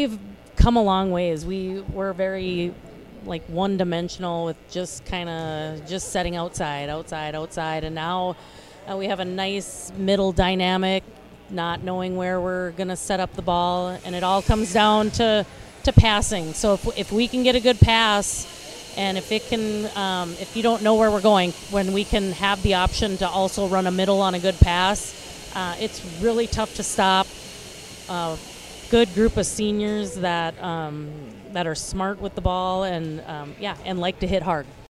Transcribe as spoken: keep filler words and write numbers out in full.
we've come a long ways. We were very like one dimensional with just kind of just setting outside, outside, outside, and now uh, we have a nice middle dynamic, not knowing where we're going to set up the ball, and it all comes down to to passing. So if if we can get a good pass, and if it can, um, if you don't know where we're going, when we can have the option to also run a middle on a good pass, uh, it's really tough to stop. Uh, good group of seniors that um, that are smart with the ball and um, yeah, and like to hit hard.